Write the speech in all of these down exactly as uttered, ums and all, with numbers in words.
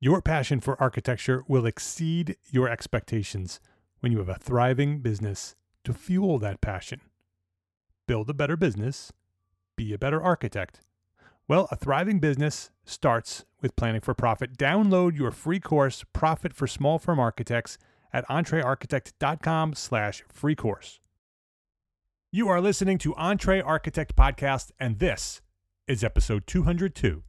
Your passion for architecture will exceed your expectations when you have a thriving business to fuel that passion. Build a better business, be a better architect. Well, a thriving business starts with planning for profit. Download your free course, Profit for Small Firm Architects, at entrearchitect.com slash free course. You are listening to Entre Architect Podcast, and this is episode two hundred two.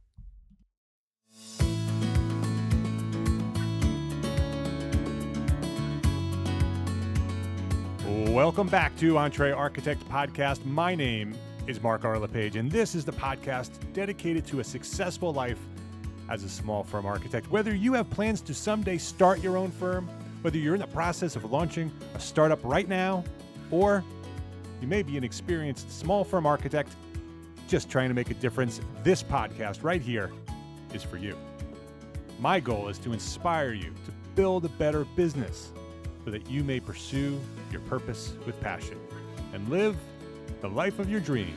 Welcome back to Entre Architect Podcast. My name is Mark R. LePage, and this is the podcast dedicated to a successful life as a small firm architect. Whether you have plans to someday start your own firm, whether you're in the process of launching a startup right now, or you may be an experienced small firm architect just trying to make a difference, this podcast right here is for you. My goal is to inspire you to build a better business so that you may pursue your purpose with passion and live the life of your dreams.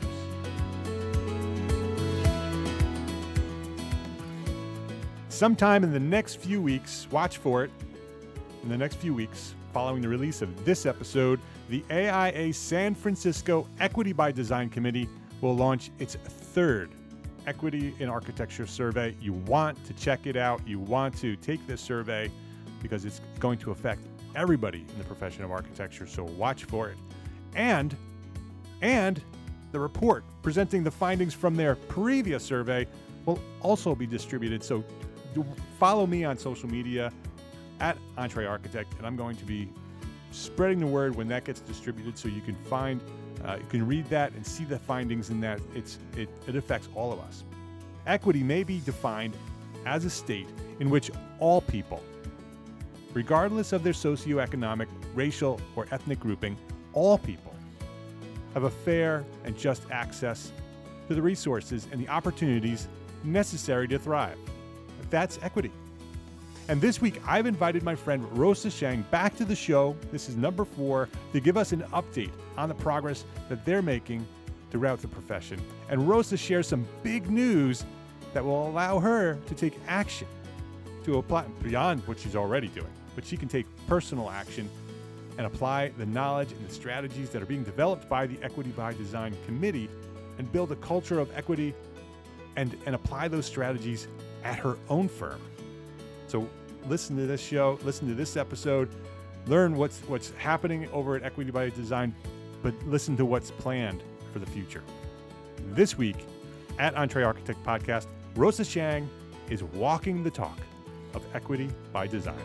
Sometime in the next few weeks, watch for it, in the next few weeks, following the release of this episode, the A I A San Francisco Equity by Design Committee will launch its third Equity in Architecture survey. You want to check it out. You want to take this survey because it's going to affect everybody in the profession of architecture, so watch for it. And, and the report presenting the findings from their previous survey will also be distributed. So follow me on social media at Entre Architect, and I'm going to be spreading the word when that gets distributed so you can find, uh, you can read that and see the findings in that. It's, it, it affects all of us. Equity may be defined as a state in which all people, regardless of their socioeconomic, racial, or ethnic grouping, all people have a fair and just access to the resources and the opportunities necessary to thrive. That's equity. And this week, I've invited my friend Rosa Shang back to the show. This is number four, to give us an update on the progress that they're making throughout the profession. And Rosa shares some big news that will allow her to take action to apply beyond what she's already doing. But she can take personal action and apply the knowledge and the strategies that are being developed by the Equity by Design Committee and build a culture of equity and, and apply those strategies at her own firm. So listen to this show, listen to this episode, learn what's what's happening over at Equity by Design, but listen to what's planned for the future. This week at Entre Architect Podcast, Rosa Shang is walking the talk of Equity by Design.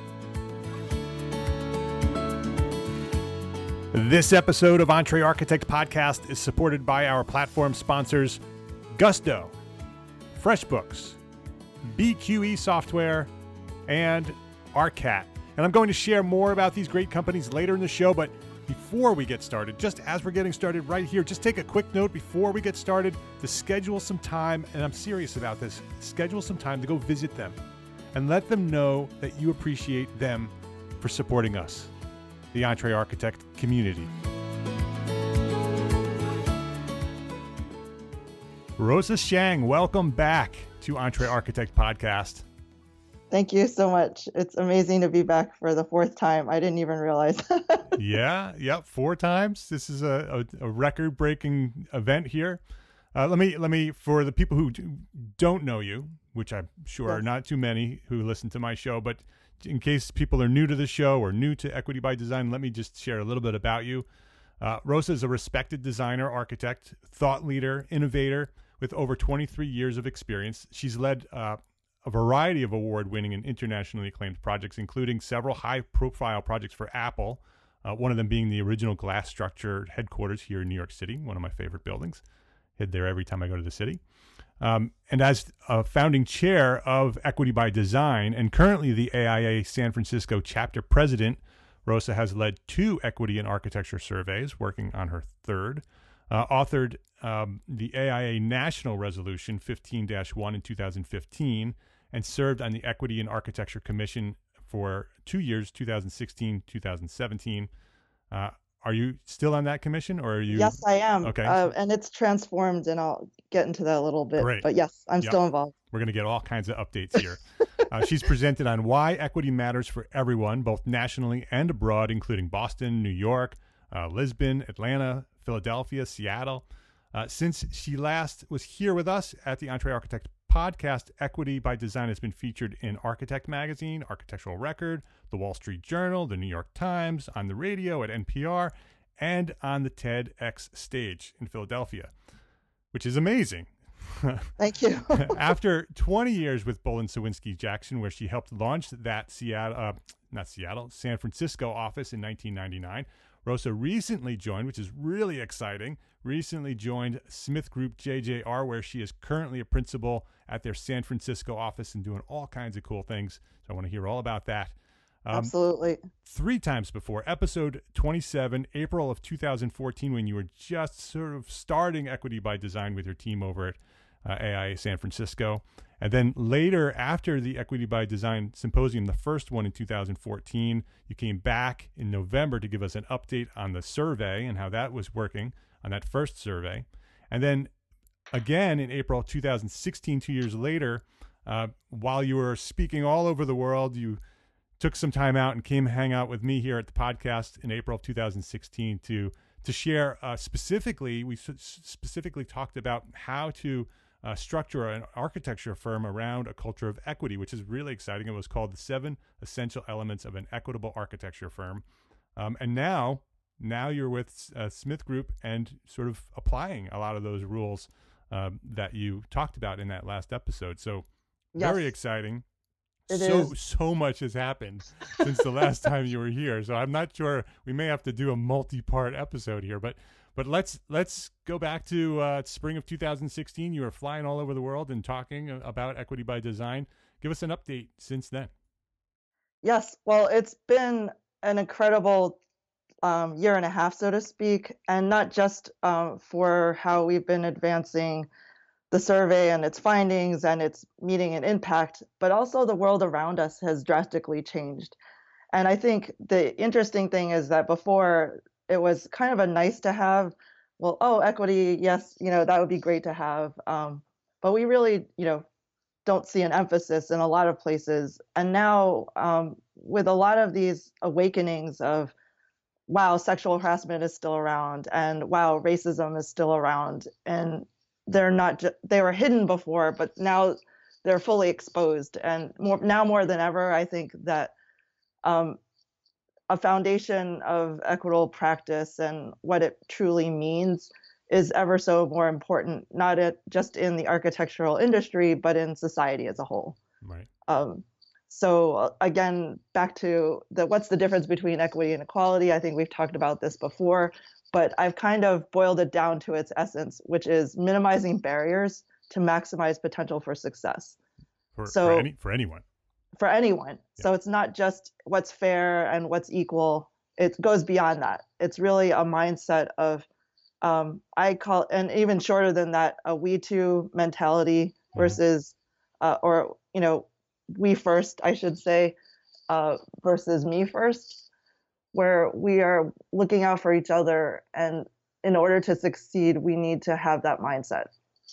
This episode of Entre Architect Podcast is supported by our platform sponsors, Gusto, FreshBooks, B Q E Software, and Arcat. And I'm going to share more about these great companies later in the show, but before we get started, just as we're getting started right here, just take a quick note before we get started to schedule some time, and I'm serious about this, schedule some time to go visit them and let them know that you appreciate them for supporting us, the Entre Architect community. Rosa Shang, welcome back to Entre Architect Podcast. Thank you so much. It's amazing to be back for the fourth time. I didn't even realize. yeah, yep, four times. This is a, a, a record-breaking event here. Uh, let me, let me, for the people who do, don't know you, which I'm sure yes. are not too many who listen to my show, but in case people are new to the show or new to Equity by Design, let me just share a little bit about you. Uh, Rosa is a respected designer, architect, thought leader, innovator with over twenty-three years of experience. She's led uh, a variety of award-winning and internationally acclaimed projects, including several high-profile projects for Apple, uh, one of them being the original glass structure headquarters here in New York City, one of my favorite buildings. Head there every time I go to the city. Um, and as a founding chair of Equity by Design and currently the A I A San Francisco chapter president, Rosa has led two Equity in Architecture surveys, working on her third, uh, authored um, the A I A National Resolution fifteen dash one in two thousand fifteen, and served on the Equity in Architecture Commission for two years, two thousand sixteen, two thousand seventeen. Uh, are you still on that commission, or are you? Yes, I am. Okay. Uh, and it's transformed, and I'll get into that a little bit. Great. But yes, I'm Yep. still involved. We're going to get all kinds of updates here. uh, she's presented on why equity matters for everyone, both nationally and abroad, including Boston, New York, uh, Lisbon, Atlanta, Philadelphia, Seattle. Uh, since she last was here with us at the EntreArchitect podcast, Equity by Design has been featured in Architect Magazine, Architectural Record, The Wall Street Journal, The New York Times, on the radio at N P R, and on the TEDx stage in Philadelphia, which is amazing. Thank you. After twenty years with Boland Sawinski Jackson, where she helped launch that Seattle, uh, not Seattle, San Francisco office in nineteen ninety-nine, Rosa recently joined, which is really exciting, recently joined Smith Group J J R, where she is currently a principal at their San Francisco office and doing all kinds of cool things. So I want to hear all about that. Um, Absolutely. Three times before, episode twenty-seven, April of two thousand fourteen, when you were just sort of starting Equity by Design with your team over at uh, A I A San Francisco. And then later, after the Equity by Design Symposium, the first one in two thousand fourteen, you came back in November to give us an update on the survey and how that was working on that first survey. And then again in April two thousand sixteen, two years later, uh, while you were speaking all over the world, you took some time out and came hang out with me here at the podcast in April of two thousand sixteen to to share uh, specifically, we specifically talked about how to Uh, structure an architecture firm around a culture of equity, which is really exciting. It was called the Seven Essential Elements of an Equitable Architecture Firm. Um, and now, now you're with uh, Smith Group and sort of applying a lot of those rules um, that you talked about in that last episode. So very Yes. exciting. It so, is. so much has happened since the last time you were here. So I'm not sure, we may have to do a multi-part episode here, but But let's let's go back to uh, spring of two thousand sixteen. You were flying all over the world and talking about Equity by Design. Give us an update since then. Yes. Well, it's been an incredible um, year and a half, so to speak, and not just um, for how we've been advancing the survey and its findings and its meeting and impact, but also the world around us has drastically changed. And I think the interesting thing is that before, it was kind of a nice to have, well, oh, equity, yes, you know, that would be great to have. Um, but we really, you know, don't see an emphasis in a lot of places. And now um, with a lot of these awakenings of, wow, sexual harassment is still around, and wow, racism is still around, and they're not, ju- they were hidden before, but now they're fully exposed. And more, now more than ever, I think that um, a foundation of equitable practice and what it truly means is ever so more important, not at, just in the architectural industry, but in society as a whole. Right. Um, so again, back to the what's the difference between equity and equality? I think we've talked about this before, but I've kind of boiled it down to its essence, which is minimizing barriers to maximize potential for success. For, so, for, any, for anyone. For anyone. Yeah. So it's not just what's fair and what's equal. It goes beyond that. It's really a mindset of, um, I call, and even shorter than that, a we too mentality versus, mm-hmm. uh, or, you know, we first, I should say, uh, versus me first, where we are looking out for each other. And in order to succeed, we need to have that mindset.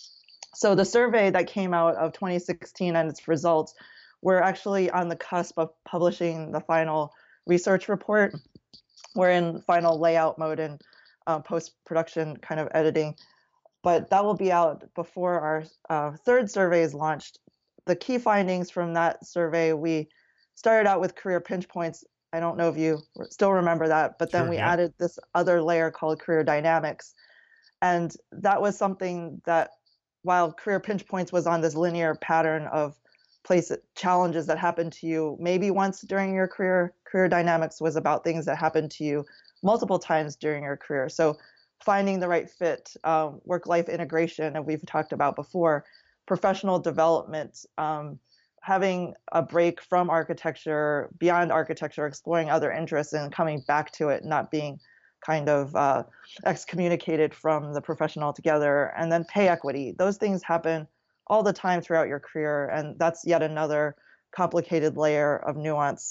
So the survey that came out of twenty sixteen and its results, we're actually on the cusp of publishing the final research report. We're in final layout mode and uh, post-production kind of editing, but that will be out before our uh, third survey is launched. The key findings from that survey, we started out with career pinch points. I don't know if you still remember that, but then Sure, we yeah. added this other layer called career dynamics. And that was something that, while career pinch points was on this linear pattern of place challenges that happened to you maybe once during your career, career dynamics was about things that happened to you multiple times during your career. So finding the right fit, um, work-life integration, and we've talked about before, professional development, um, having a break from architecture, beyond architecture, exploring other interests and coming back to it, not being kind of uh, excommunicated from the profession altogether, and then pay equity. Those things happen all the time throughout your career, and that's yet another complicated layer of nuance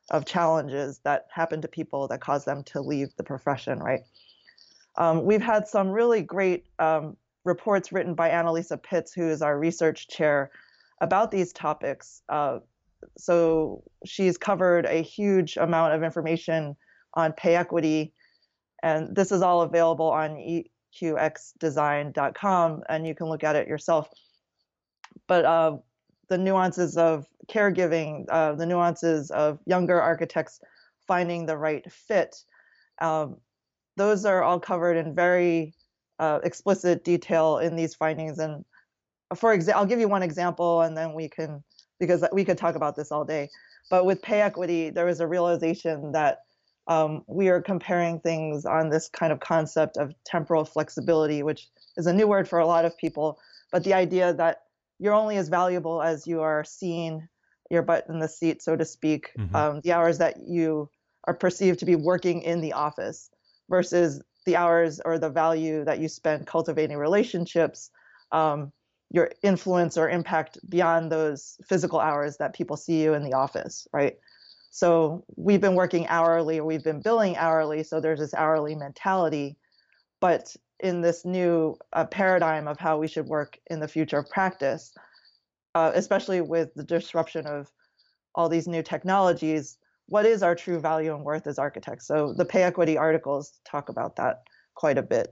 of challenges that happen to people that cause them to leave the profession, right? Um, we've had some really great um, reports written by Annalisa Pitts, who is our research chair, about these topics. Uh, so she's covered a huge amount of information on pay equity, and this is all available on e q x design dot com, and you can look at it yourself. But uh, the nuances of caregiving, uh, the nuances of younger architects finding the right fit, um, those are all covered in very uh, explicit detail in these findings. And for example, I'll give you one example, and then we can, because we could talk about this all day. But with pay equity, there was a realization that um, we are comparing things on this kind of concept of temporal flexibility, which is a new word for a lot of people. But the idea that you're only as valuable as you are seen, your butt in the seat, so to speak, mm-hmm. um, the hours that you are perceived to be working in the office versus the hours or the value that you spend cultivating relationships, um, your influence or impact beyond those physical hours that people see you in the office, right? So we've been working hourly, or we've been billing hourly, so there's this hourly mentality. But in this new uh, paradigm of how we should work in the future of practice, uh, especially with the disruption of all these new technologies, what is our true value and worth as architects? So the pay equity articles talk about that quite a bit.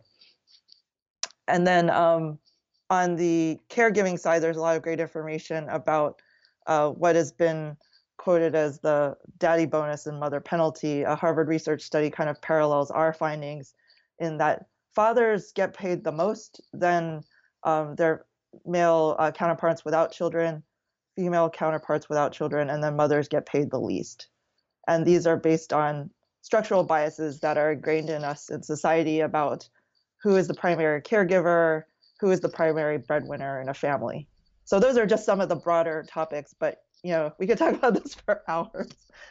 And then um, on the caregiving side, there's a lot of great information about uh, what has been quoted as the daddy bonus and mother penalty. A Harvard research study kind of parallels our findings in that fathers get paid the most than um, their male uh, counterparts without children, female counterparts without children, and then mothers get paid the least. And these are based on structural biases that are ingrained in us in society about who is the primary caregiver, who is the primary breadwinner in a family. So those are just some of the broader topics, but you know, we could talk about this for hours.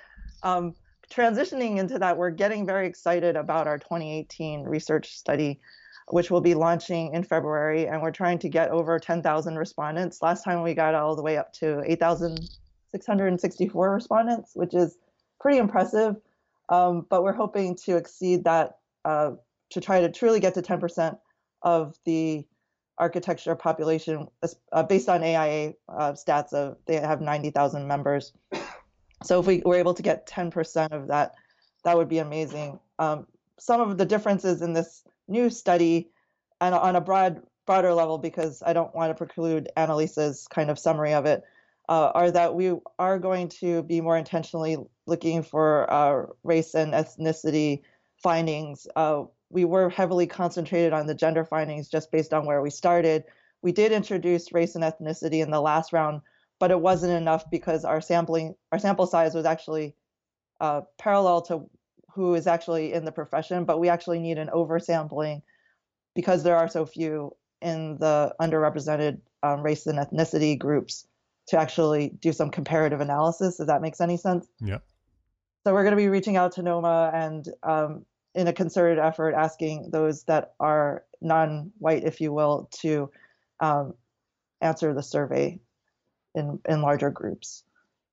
Um, transitioning into that, we're getting very excited about our twenty eighteen research study, which will be launching in February, and we're trying to get over ten thousand respondents. Last time we got all the way up to eight thousand six hundred sixty-four respondents, which is pretty impressive, um, but we're hoping to exceed that uh, to try to truly get to ten percent of the architecture population uh, based on A I A uh, stats of they have ninety thousand members. So if we were able to get ten percent of that, that would be amazing. Um, some of the differences in this new study, and on a broad, broader level, because I don't want to preclude Annalisa's kind of summary of it, uh, are that we are going to be more intentionally looking for uh, race and ethnicity findings. Uh, we were heavily concentrated on the gender findings just based on where we started. We did introduce race and ethnicity in the last round, but it wasn't enough because our sampling, our sample size was actually uh, parallel to who is actually in the profession, but we actually need an oversampling because there are so few in the underrepresented um, race and ethnicity groups to actually do some comparative analysis, if that makes any sense. Yeah. So we're going to be reaching out to NOMA and um, in a concerted effort, asking those that are non-white, if you will, to um, answer the survey in, in larger groups.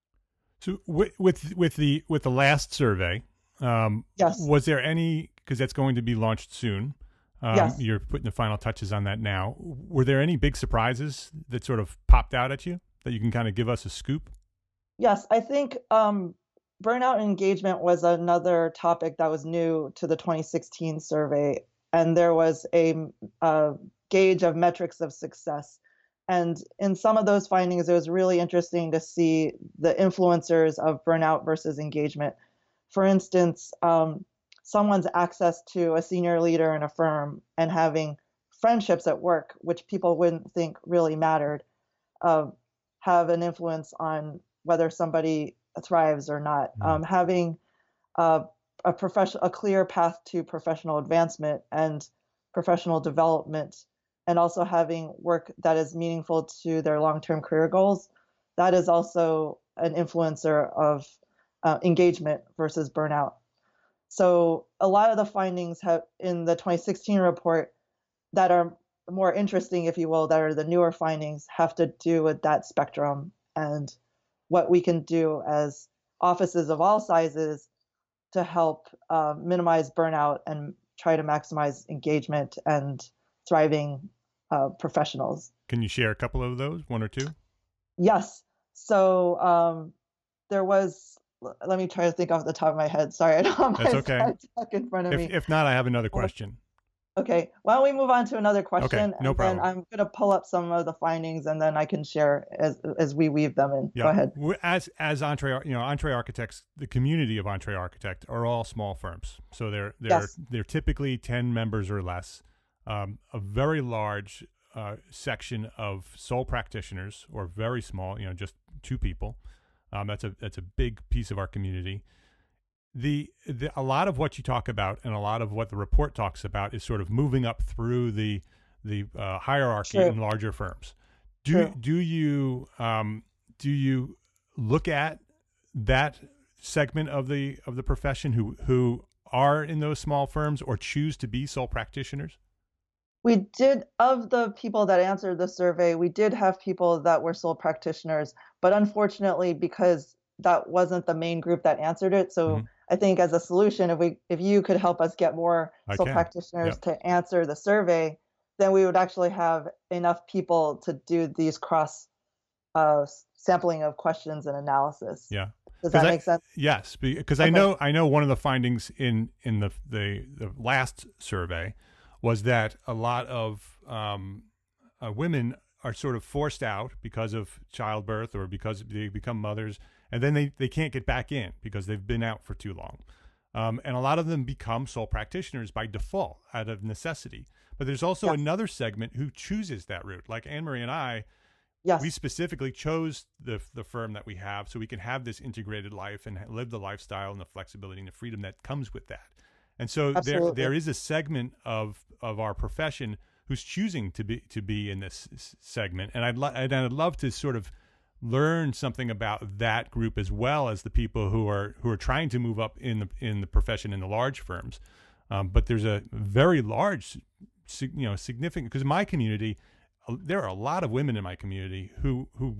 So with with, with the with the last survey, um, yes, was there any, because that's going to be launched soon? Um, yes. You're putting the final touches on that now. Were there any big surprises that sort of popped out at you that you can kind of give us a scoop? Yes, I think um, burnout and engagement was another topic that was new to the twenty sixteen survey, and there was a, a gauge of metrics of success. And in some of those findings, it was really interesting to see the influencers of burnout versus engagement. For instance, um, someone's access to a senior leader in a firm and having friendships at work, which people wouldn't think really mattered, uh, have an influence on whether somebody thrives or not. Mm. Um, having uh, a profession, a clear path to professional advancement and professional development, and also having work that is meaningful to their long-term career goals, that is also an influencer of uh, engagement versus burnout. So a lot of the findings have in the twenty sixteen report that are more interesting, if you will, that are the newer findings, have to do with that spectrum and what we can do as offices of all sizes to help uh, minimize burnout and try to maximize engagement and thriving uh, professionals. Can you share a couple of those, one or two? Yes. So um, there was, let me try to think off the top of my head. Sorry, I don't have my That's okay. slide deck in front of If, me. if not, I have another question. Okay. Why don't we move on to another question? Okay, no and problem. then I'm going to pull up some of the findings and then I can share as as we weave them in. Yeah. Go ahead. We're- As as Entre, you know, Entre Architects, the community of Entre Architect are all small firms. So they're they're Yes. they're typically ten members or less. Um, a very large uh, section of sole practitioners, or very small, you know, just two people. Um, that's a that's a big piece of our community. The, the a lot of what you talk about and a lot of what the report talks about is sort of moving up through the the uh, hierarchy True. in larger firms. Do True. do you um, do you look at that segment of the of the profession who who are in those small firms or choose to be sole practitioners? We did, of the people that answered the survey, we did have people that were sole practitioners, but unfortunately, because that wasn't the main group that answered it. So Mhm. I think as a solution, if we, if you could help us get more I sole can. practitioners Yep. to answer the survey, then we would actually have enough people to do these cross uh, sampling of questions and analysis. Yeah. Does 'Cause that I- make sense? Yes, because I Okay. know I know one of the findings in in the the, the last survey was that a lot of um, uh, women are sort of forced out because of childbirth or because they become mothers, and then they, they can't get back in because they've been out for too long. Um, and a lot of them become sole practitioners by default out of necessity. But there's also Yeah. another segment who chooses that route. Like Anne-Marie and I, Yes. we specifically chose the the firm that we have so we can have this integrated life and live the lifestyle and the flexibility and the freedom that comes with that. And so there Absolutely. there is a segment of of our profession who's choosing to be to be in this s- segment, and I'd lo- and I'd love to sort of learn something about that group as well as the people who are who are trying to move up in the in the profession in the large firms. Um, but there's a very large, sig- you know, significant, because my community, uh, there are a lot of women in my community who who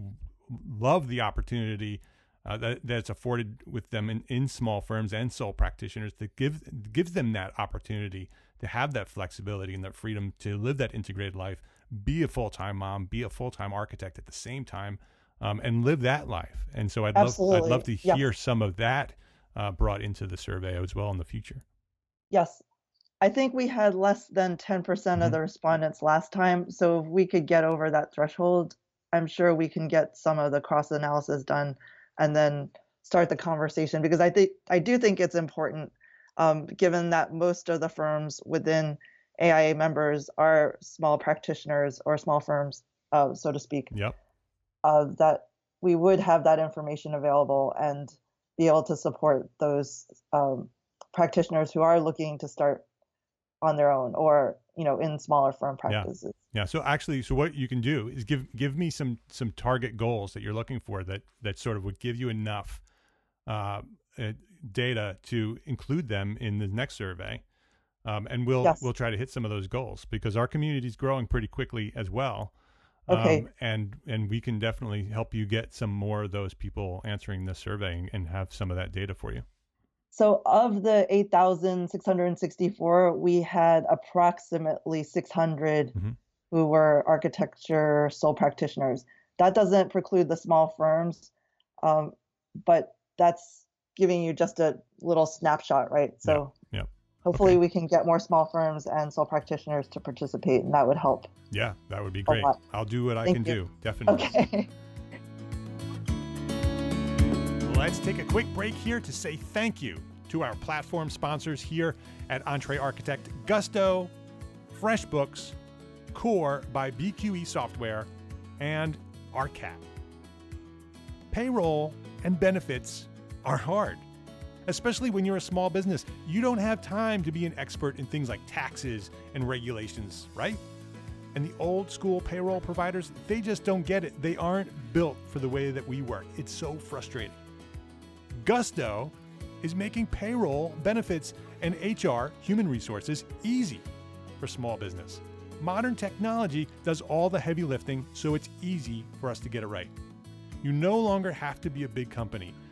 love the opportunity uh, that that's afforded with them in, in small firms and sole practitioners that give gives them that opportunity to have that flexibility and that freedom to live that integrated life, be a full-time mom, be a full-time architect at the same time, um, and live that life. And so I'd love Absolutely. I'd love to Yeah. hear some of that uh, brought into the survey as well in the future. Yes. I think we had less than ten percent Mhm. of the respondents last time. So if we could get over that threshold, I'm sure we can get some of the cross analysis done and then start the conversation, because I think I do think it's important, um, given that most of the firms within A I A members are small practitioners or small firms, uh, so to speak, Yep. uh, that we would have that information available and be able to support those um, practitioners who are looking to start on their own or, you know, in smaller firm practices. Yeah. So actually, so what you can do is give give me some some target goals that you're looking for that that sort of would give you enough uh, uh, data to include them in the next survey, um, and we'll Yes. we'll try to hit some of those goals because our community is growing pretty quickly as well. Okay. Um, and and we can definitely help you get some more of those people answering the survey and have some of that data for you. So of the eight thousand six hundred sixty-four, we had approximately six hundred Mhm. who were architecture sole practitioners. That doesn't preclude the small firms, um, but that's giving you just a little snapshot, right? So Yeah. hopefully Okay. we can get more small firms and sole practitioners to participate, and that would help. Yeah, that would be A great. lot. I'll do what I Thank can you. do. Definitely. Okay. Let's take a quick break here to say thank you to our platform sponsors here at Entre Architect: Gusto, FreshBooks, Core by B Q E Software, and R C A P. Payroll and benefits are hard, especially when you're a small business. You don't have time to be an expert in things like taxes and regulations, right? And the old school payroll providers, they just don't get it. They aren't built for the way that we work. It's so frustrating. Gusto is making payroll, benefits, and H R, human resources, easy for small business. Modern technology does all the heavy lifting, so it's easy for us to get it right. You no longer have to be a big company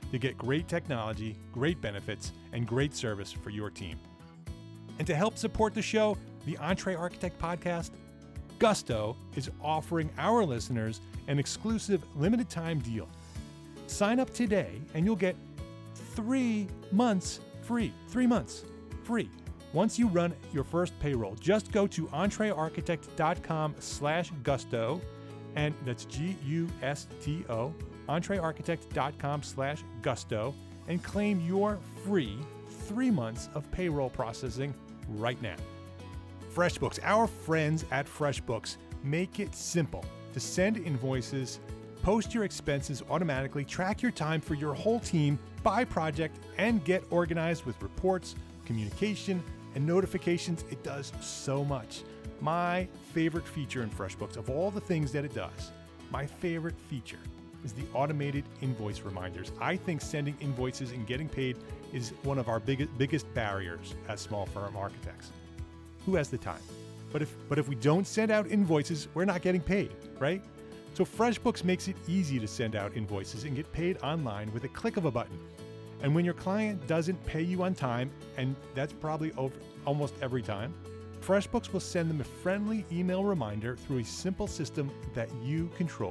to get great technology, great benefits, and great service for your team. And to help support the show, the EntreArchitect podcast, Gusto is offering our listeners an exclusive limited time deal. Sign up today and you'll get three months free. Three months free. Once you run your first payroll, just go to entrearchitect.com slash gusto, and that's G U S T O, entrearchitect.com slash gusto, and claim your free three months of payroll processing right now. FreshBooks, our friends at FreshBooks, make it simple to send invoices, post your expenses automatically, track your time for your whole team by project, and get organized with reports, communication, and notifications. It does so much. My favorite feature in FreshBooks, of all the things that it does, my favorite feature is the automated invoice reminders. I think sending invoices and getting paid is one of our biggest biggest barriers as small firm architects. Who has the time? But if but if we don't send out invoices, we're not getting paid, right? So FreshBooks makes it easy to send out invoices and get paid online with a click of a button. And when your client doesn't pay you on time, and that's probably over almost every time, FreshBooks will send them a friendly email reminder through a simple system that you control.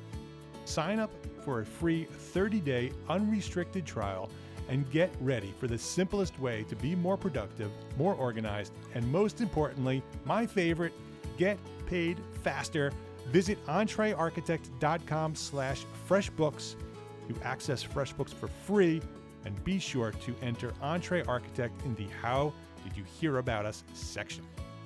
Sign up for a free thirty-day unrestricted trial and get ready for the simplest way to be more productive, more organized, and most importantly, my favorite, get paid faster. Visit entrearchitect.com slash freshbooks to access FreshBooks for free, and be sure to enter EntreArchitect in the How Did You Hear About Us section.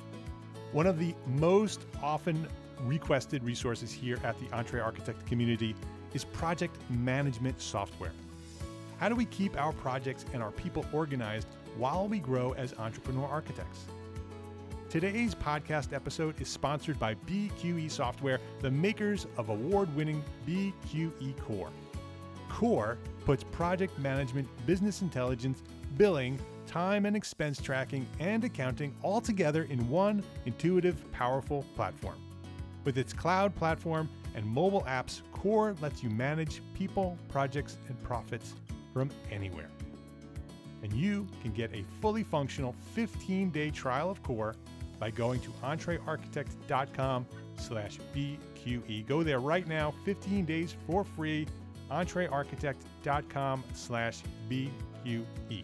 One of the most often requested resources here at the EntreArchitect community is project management software. How do we keep our projects and our people organized while we grow as entrepreneur architects? Today's podcast episode is sponsored by B Q E Software, the makers of award-winning B Q E Core. Core puts project management, business intelligence, billing, time and expense tracking, and accounting all together in one intuitive, powerful platform. With its cloud platform and mobile apps, Core lets you manage people, projects, and profits from anywhere. And you can get a fully functional fifteen-day trial of Core by going to entrearchitect.com slash BQE. Go there right now, fifteen days for free, entrearchitect.com slash BQE.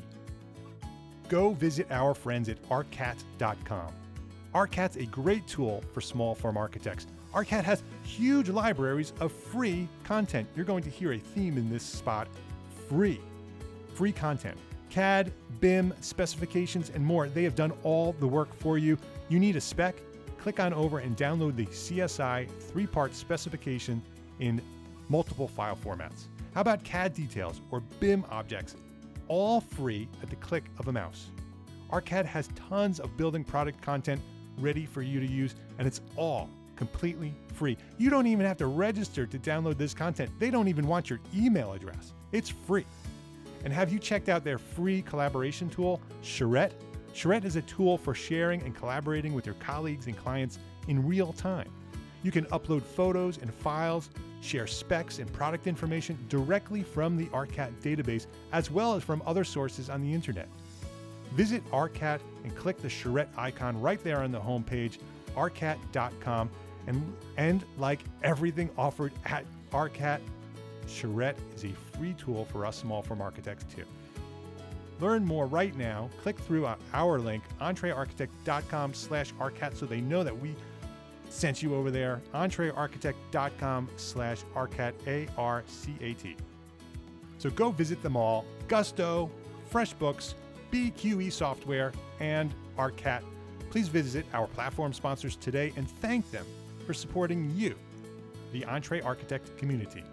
Go visit our friends at arcat dot com. Arcat's a great tool for small firm architects. Arcat has huge libraries of free content. You're going to hear a theme in this spot. Free. Free content. C A D, B I M, specifications, and more. They have done all the work for you. You need a spec? Click on over and download the C S I three-part specification in multiple file formats. How about C A D details or B I M objects? All free at the click of a mouse. Arcat has tons of building product content ready for you to use, and it's all completely free. You don't even have to register to download this content. They don't even want your email address. It's free. And have you checked out their free collaboration tool, Charrette? Charrette is a tool for sharing and collaborating with your colleagues and clients in real time. You can upload photos and files, share specs and product information directly from the Arcat database, as well as from other sources on the internet. Visit Arcat and click the Charrette icon right there on the homepage, arcat dot com. And, and like everything offered at Arcat, Charrette is a free tool for us small firm architects too. Learn more right now. Click through our link, entrearchitect.com slash Arcat, so they know that we sent you over there, entrearchitect.com slash Arcat, A R C A T. So go visit them all, Gusto, FreshBooks, B Q E Software, and Arcat. Please visit our platform sponsors today and thank them for supporting you, the EntreArchitect community.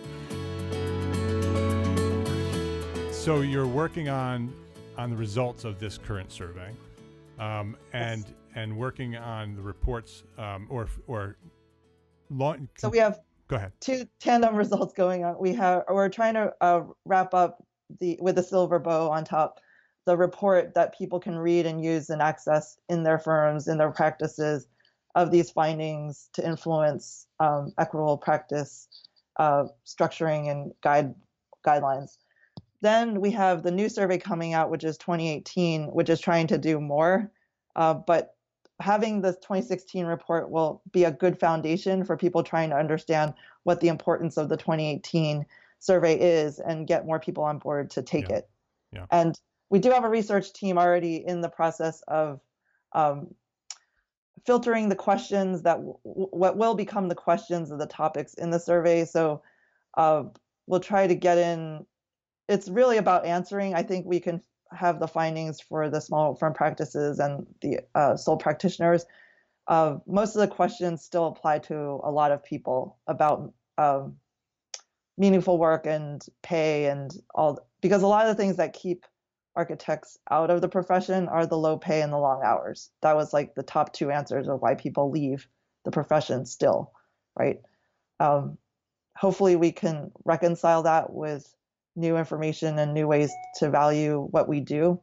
So you're working on on the results of this current survey, um, and Yes. and working on the reports, um, or or launch. So we have Go ahead. two tandem results going on. We have we're trying to uh, wrap up the with a silver bow on top the report that people can read and use and access in their firms, in their practices, of these findings to influence um, equitable practice uh, structuring and guide guidelines. then we have the new survey coming out, which is twenty eighteen, which is trying to do more. Uh, but having the twenty sixteen report will be a good foundation for people trying to understand what the importance of the twenty eighteen survey is and get more people on board to take Yeah. it. Yeah. And we do have a research team already in the process of um, filtering the questions that w- what will become the questions of the topics in the survey. So uh, we'll try to get in. It's really about answering. I think we can have the findings for the small firm practices and the uh, sole practitioners. Uh, most of the questions still apply to a lot of people about um, meaningful work and pay and all, because a lot of the things that keep architects out of the profession are the low pay and the long hours. That was like the top two answers of why people leave the profession still, right? Um, hopefully we can reconcile that with new information and new ways to value what we do.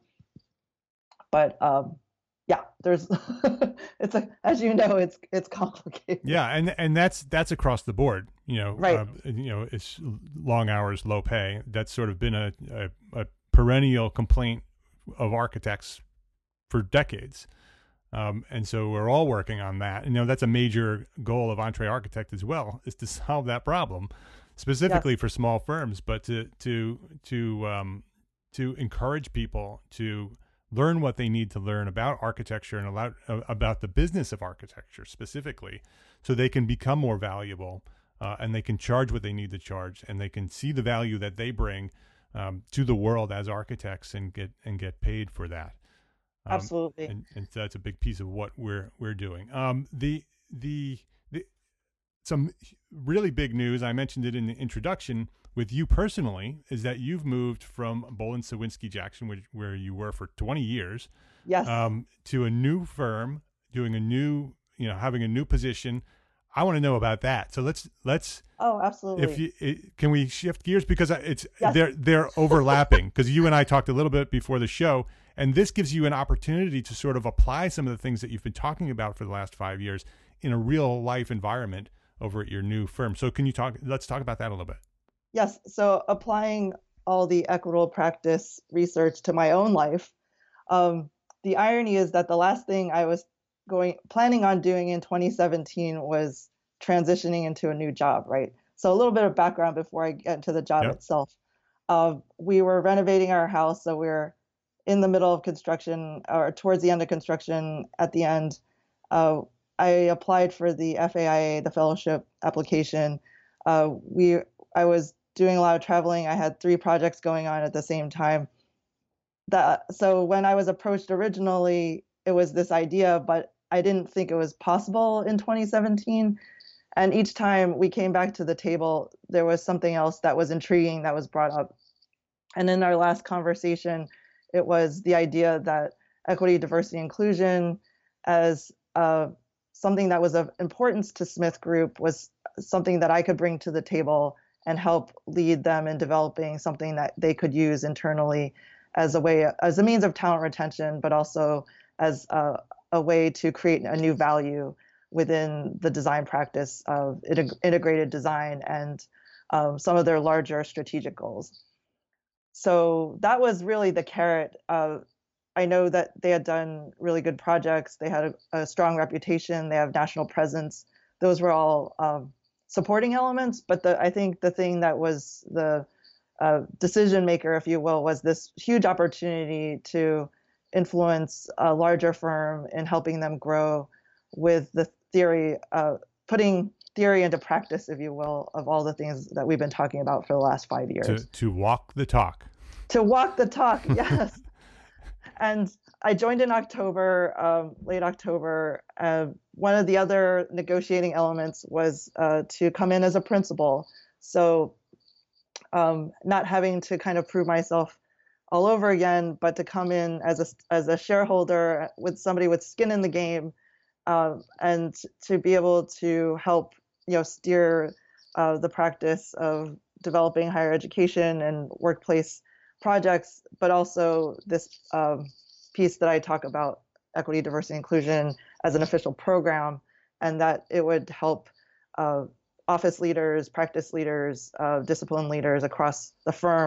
But um, yeah, there's it's a, as you know, it's it's complicated. Yeah, and and that's that's across the board. You know, right? Uh, you know, it's long hours, low pay. That's sort of been a, a, a perennial complaint of architects for decades. Um, and so we're all working on that. And, you know, that's a major goal of Entre Architect as well, is to solve that problem, specifically yes. for small firms, but to to to um, to encourage people to learn what they need to learn about architecture and allow, uh, about the business of architecture specifically, so they can become more valuable uh, and they can charge what they need to charge, and they can see the value that they bring um, to the world as architects and get and get paid for that. Um, Absolutely, and, and so that's a big piece of what we're we're doing. Um, the the the some really big news, I mentioned it in the introduction, with you personally, is that you've moved from Boland Sawinski Jackson, which, where you were for twenty years, yes, um, to a new firm, doing a new, you know, having a new position. I want to know about that. So let's let's. Oh, absolutely. If you it, can we shift gears, because it's yes. they're they're overlapping, because you and I talked a little bit before the show, and this gives you an opportunity to sort of apply some of the things that you've been talking about for the last five years in a real life environment over at your new firm. So can you talk? Let's talk about that a little bit. Yes. So applying all the equitable practice research to my own life, um, the irony is that the last thing I was going planning on doing in twenty seventeen was transitioning into a new job, right? So a little bit of background before I get into the job yep. itself. Uh, we were renovating our house, so we we're in the middle of construction, or towards the end of construction. At the end, uh, I applied for the F A I A, the fellowship application. Uh, we I was doing a lot of traveling. I had three projects going on at the same time. That, so when I was approached originally, it was this idea, but I didn't think it was possible in twenty seventeen. And each time we came back to the table, there was something else that was intriguing that was brought up. And in our last conversation, it was the idea that equity, diversity, inclusion as uh, something that was of importance to Smith Group was something that I could bring to the table and help lead them in developing something that they could use internally as a way, as a means of talent retention, but also as a, a way to create a new value within the design practice of integrated design and um, some of their larger strategic goals. So that was really the carrot. Uh, I know that they had done really good projects. They had a, a strong reputation. They have national presence. Those were all um, supporting elements. But the, I think the thing that was the uh, decision maker, if you will, was this huge opportunity to influence a larger firm in helping them grow with the theory, uh, putting theory into practice, if you will, of all the things that we've been talking about for the last five years. To, to walk the talk. To walk the talk, yes. And I joined in October, um, late October. Uh, one of the other negotiating elements was uh, to come in as a principal. So um, not having to kind of prove myself all over again, but to come in as a, as a shareholder with somebody with skin in the game, uh, and to be able to help, you know, steer uh, the practice of developing higher education and workplace projects, but also this um, piece that I talk about, equity, diversity, inclusion, as an official program, and that it would help uh, office leaders, practice leaders, uh, discipline leaders across the firm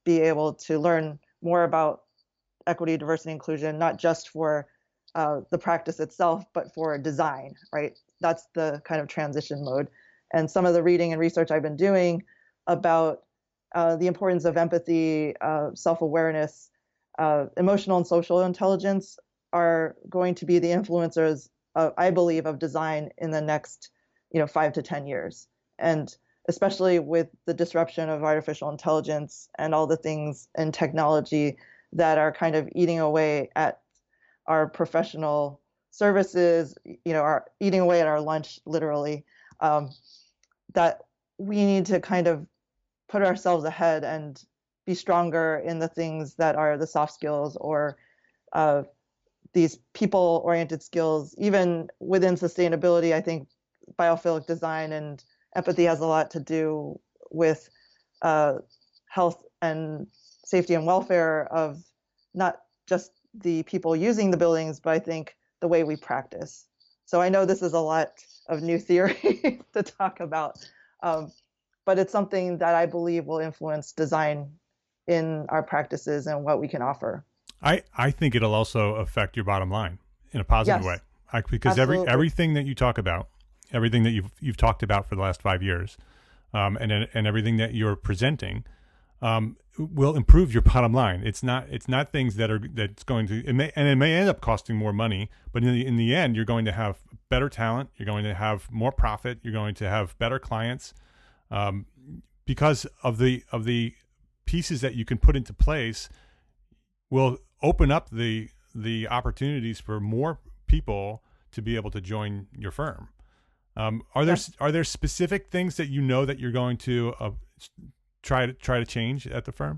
be able to learn more about equity, diversity, inclusion, not just for uh, the practice itself, but for design, right? That's the kind of transition mode. And some of the reading and research I've been doing about uh, the importance of empathy, uh, self-awareness, uh, emotional and social intelligence are going to be the influencers, uh, I believe, of design in the next, you know, five to ten years. And especially with the disruption of artificial intelligence and all the things in technology that are kind of eating away at our professional services, you know, are eating away at our lunch, literally, um, that we need to kind of put ourselves ahead and be stronger in the things that are the soft skills or uh, these people-oriented skills. Even within sustainability, I think biophilic design and empathy has a lot to do with uh, health and safety and welfare of not just the people using the buildings, but I think the way we practice. So I know this is a lot of new theory to talk about, um, but it's something that I believe will influence design in our practices and what we can offer. I, I think it'll also affect your bottom line in a positive Yes, way, I, because absolutely. every everything that you talk about, everything that you've you've talked about for the last five years, um, and and everything that you're presenting, um, will improve your bottom line. It's not it's not things that are that's going to it may and it may end up costing more money, but in the in the end, you're going to have better talent, you're going to have more profit, you're going to have better clients, um, because of the of the pieces that you can put into place will open up the the opportunities for more people to be able to join your firm. Um, are there yes. are there specific things that you know that you're going to uh, try to try to change at the firm?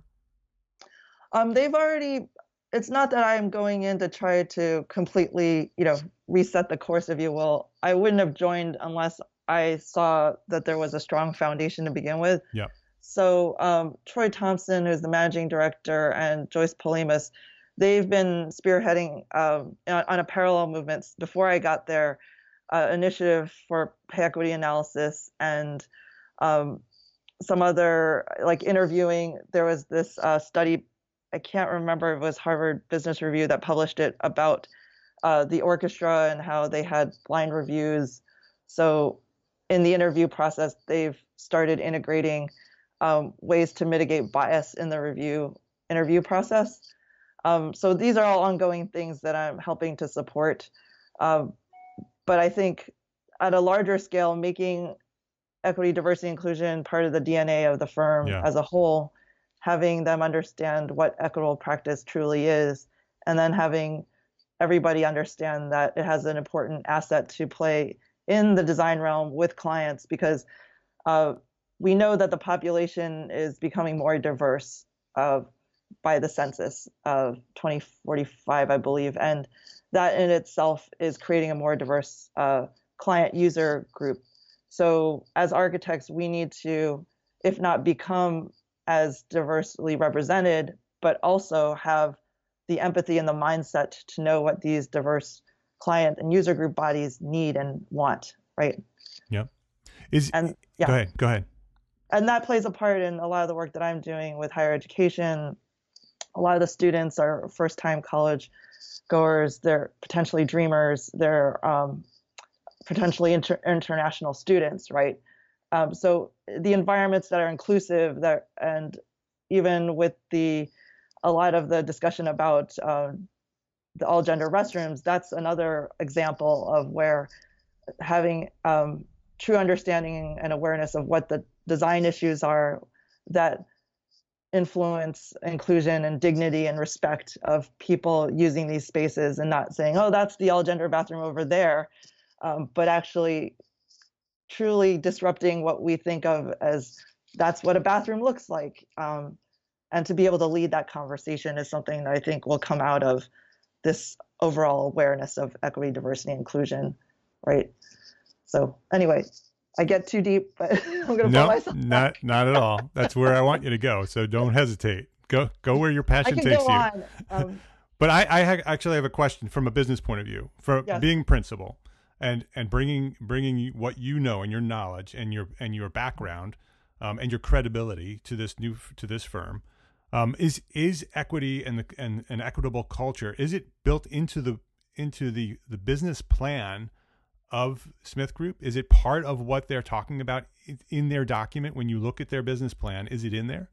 Um, they've already. It's not that I'm going in to try to completely, you know, reset the course, if you will. I wouldn't have joined unless I saw that there was a strong foundation to begin with. Yeah. So um, Troy Thompson, who's the managing director, and Joyce Polimas, they've been spearheading um, on a parallel movement before I got there, uh, initiative for pay equity analysis and um, some other, like interviewing. There was this uh, study, I can't remember, it was Harvard Business Review that published it, about uh, the orchestra and how they had blind reviews. So in the interview process, they've started integrating um, ways to mitigate bias in the review interview process. Um, so these are all ongoing things that I'm helping to support. Um, but I think at a larger scale, making equity, diversity, inclusion part of the D N A of the firm yeah. as a whole, having them understand what equitable practice truly is, and then having everybody understand that it has an important asset to play in the design realm with clients, because uh, we know that the population is becoming more diverse uh, by the census of twenty forty-five, I believe, and that in itself is creating a more diverse uh, client user group. So as architects, we need to, if not become as diversely represented, but also have the empathy and the mindset to know what these diverse client and user group bodies need and want, right? Yeah. Is and yeah. Go ahead. Go ahead. And that plays a part in a lot of the work that I'm doing with higher education. A lot of the students are first-time college goers. They're potentially dreamers. They're um, potentially inter- international students, right? Um, so the environments that are inclusive, that and even with the a lot of the discussion about uh, the all-gender restrooms, that's another example of where having um, true understanding and awareness of what the design issues are that influence inclusion and dignity and respect of people using these spaces, and not saying, oh, that's the all-gender bathroom over there, um, but actually truly disrupting what we think of as that's what a bathroom looks like. Um, and to be able to lead that conversation is something that I think will come out of this overall awareness of equity, diversity, inclusion, right? So anyway, I get too deep, but I'm going to no, pull myself not back. not at all. That's where I want you to go. So don't hesitate. Go go where your passion I can takes go you. on. Um, but I, I ha- actually have a question from a business point of view. For yes. being principal and and bringing bringing what you know and your knowledge and your and your background um, and your credibility to this new to this firm. Um, is is equity and the and an equitable culture, is it built into the into the the business plan of Smith Group? Is it part of what they're talking about in their document? When you look at their business plan, is it in there?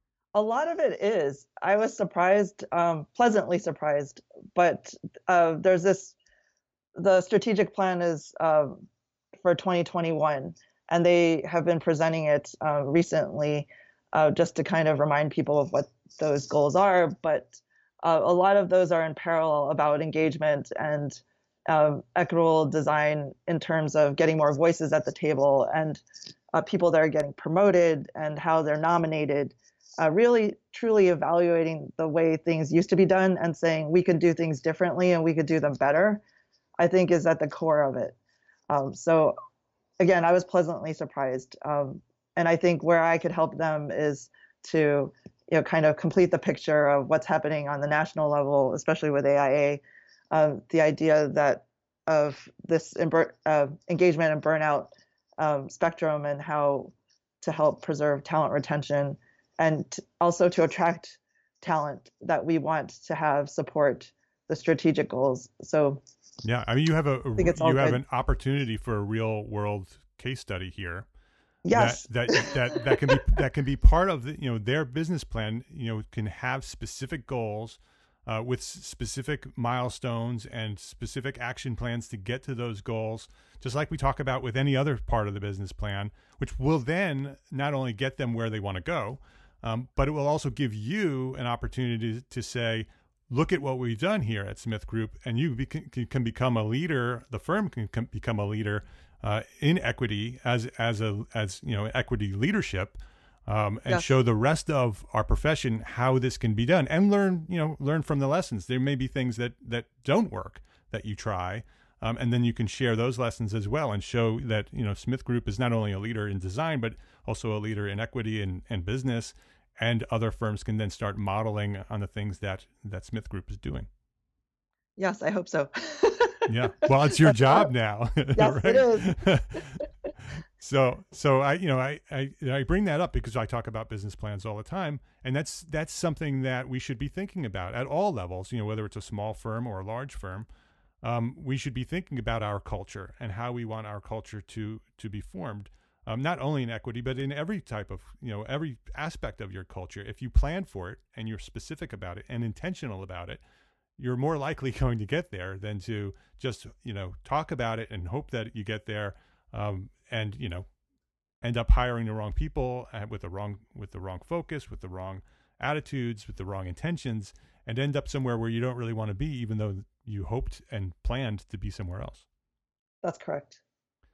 A lot of it is. I was surprised, um, pleasantly surprised, but uh, there's this, the strategic plan is um, for twenty twenty-one, and they have been presenting it uh, recently uh, just to kind of remind people of what those goals are. But uh, a lot of those are in parallel about engagement and um, equitable design in terms of getting more voices at the table and uh, people that are getting promoted and how they're nominated. Uh, really, truly evaluating the way things used to be done and saying we could do things differently and we could do them better, I think is at the core of it. Um, so again, I was pleasantly surprised. Um, and I think where I could help them is to, you know, kind of complete the picture of what's happening on the national level, especially with A I A. Uh, the idea that of this uh, engagement and burnout um, spectrum and how to help preserve talent retention, and also to attract talent that we want to have support the strategic goals. So yeah, I mean, you have a, a you good. have an opportunity for a real world case study here. Yes, that that that, that can be that can be part of the, you know, their business plan. You know, can have specific goals uh, with specific milestones and specific action plans to get to those goals. Just like we talk about with any other part of the business plan, which will then not only get them where they want to go, Um, but it will also give you an opportunity to, to say, look at what we've done here at Smith Group, and you be, can, can become a leader. The firm can, can become a leader uh, in equity as as a as you know equity leadership, um, and yes. show the rest of our profession how this can be done, and learn you know learn from the lessons. There may be things that that don't work that you try. Um, and then you can share those lessons as well and show that, you know, Smith Group is not only a leader in design, but also a leader in equity and, and business, and other firms can then start modeling on the things that, that Smith Group is doing. Yes, I hope so. Yeah. Well, it's your job now. Yes, right? It is. so, so I, you know, I, I, I bring that up because I talk about business plans all the time, and that's, that's something that we should be thinking about at all levels, you know, whether it's a small firm or a large firm. Um, we should be thinking about our culture and how we want our culture to to be formed, um, not only in equity, but in every type of, you know, every aspect of your culture. If you plan for it and you're specific about it and intentional about it, you're more likely going to get there than to just, you know, talk about it and hope that you get there, um, and, you know, end up hiring the wrong people with the wrong with the wrong focus, with the wrong attitudes, with the wrong intentions, and end up somewhere where you don't really want to be, even though you hoped and planned to be somewhere else. That's correct.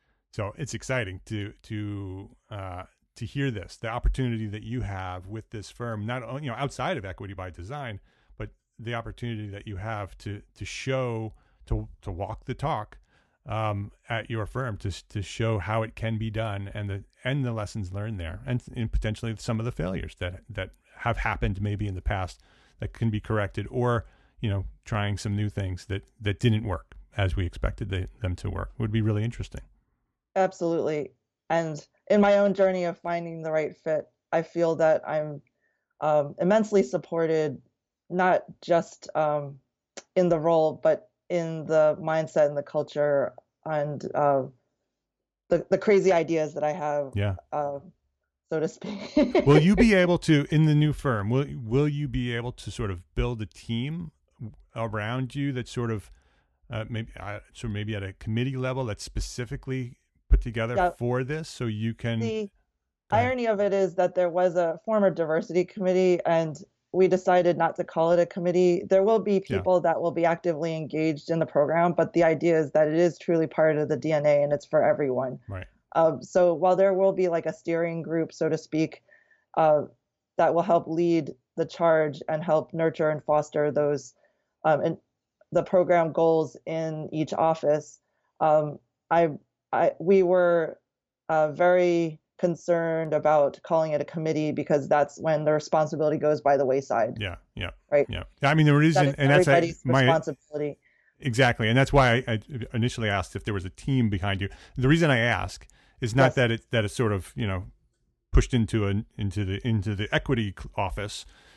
So it's exciting to to uh, to hear this, the opportunity that you have with this firm, not only, you know, outside of Equity by Design, but the opportunity that you have to to show to to walk the talk um, at your firm, to to show how it can be done, and the and the lessons learned there, and, and potentially some of the failures that that have happened maybe in the past that can be corrected, or, you know, trying some new things that, that didn't work as we expected they, them to work would be really interesting. Absolutely. And in my own journey of finding the right fit, I feel that I'm um, immensely supported, not just um, in the role, but in the mindset and the culture and uh, the, the crazy ideas that I have. Yeah. Uh, so to speak. Will you be able to, in the new firm, will will you be able to sort of build a team around you that sort of uh, maybe uh, so maybe at a committee level that's specifically put together yeah. for this, so you can? The irony of it is that there was a former diversity committee, and we decided not to call it a committee. There will be people yeah. that will be actively engaged in the program, but the idea is that it is truly part of the D N A and it's for everyone. Right. Um, so while there will be like a steering group, so to speak, uh, that will help lead the charge and help nurture and foster those um, and the program goals in each office, um, I, I, we were uh, very concerned about calling it a committee because that's when the responsibility goes by the wayside. Yeah, yeah, right. Yeah, I mean the reason, that and that's everybody's my responsibility. Exactly, and that's why I, I initially asked if there was a team behind you. The reason I ask is not yes. that it that it's sort of, you know, pushed into an into the into the equity office.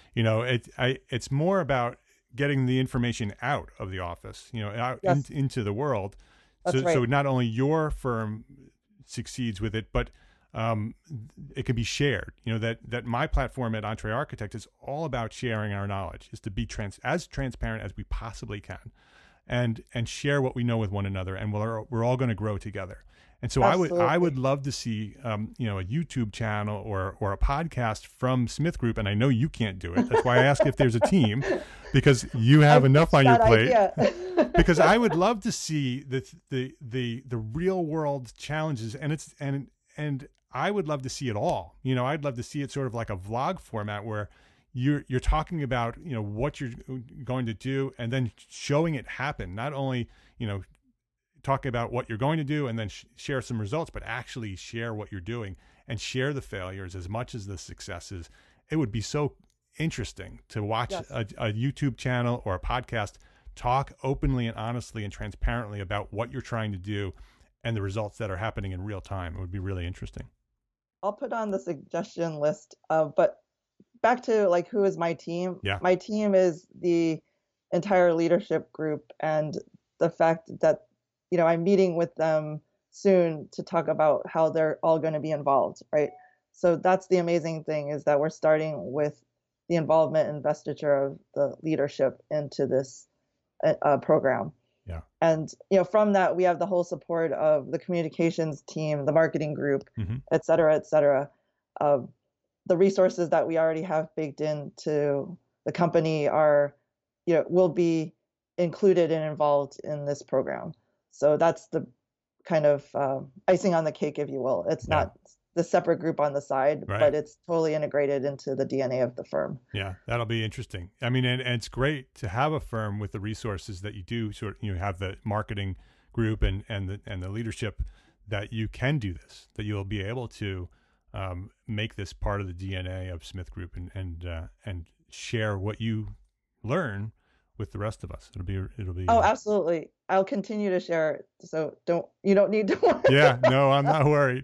You know, it I it's more about getting the information out of the office, you know, out Yes. in, into the world. That's So right. so not only your firm succeeds with it, but um, it can be shared. You know, that that my platform at Entre Architect is all about sharing our knowledge, is to be trans as transparent as we possibly can, and and share what we know with one another, and we're we're all going to grow together. And so Absolutely. I would I would love to see um, you know, a YouTube channel or or a podcast from Smith Group, and I know you can't do it. That's why I asked if there's a team, because you have I enough on pitched your that plate. idea. Because I would love to see the the the the real world challenges, and it's and and I would love to see it all. You know, I'd love to see it sort of like a vlog format where you're you're talking about, you know, what you're going to do, and then showing it happen. Not only, you know, talking about what you're going to do and then sh- share some results, but actually share what you're doing and share the failures as much as the successes. It would be so interesting to watch Yes. a, a YouTube channel or a podcast talk openly and honestly and transparently about what you're trying to do and the results that are happening in real time. It would be really interesting. I'll put on the suggestion list. Uh, but back to like, who is my team? Yeah. My team is the entire leadership group, and the fact that, you know, I'm meeting with them soon to talk about how they're all going to be involved, right? So that's the amazing thing, is that we're starting with the involvement and investiture of the leadership into this uh, uh, program. Yeah. And, you know, from that, we have the whole support of the communications team, the marketing group, Mm-hmm. et cetera, et cetera. Uh, the resources that we already have baked into the company are, you know, will be included and involved in this program. So that's the kind of uh, icing on the cake, if you will. It's Yeah. not the separate group on the side, Right. but it's totally integrated into the D N A of the firm. Yeah, that'll be interesting. I mean, and, and it's great to have a firm with the resources that you do. Sort of, you have the marketing group and and the and the leadership, that you can do this. That you'll be able to um, make this part of the D N A of Smith Group, and and uh, and share what you learn with the rest of us. It'll be it'll be. Oh, uh, absolutely. I'll continue to share it. So don't you don't need to worry. Yeah, no, I'm not worried.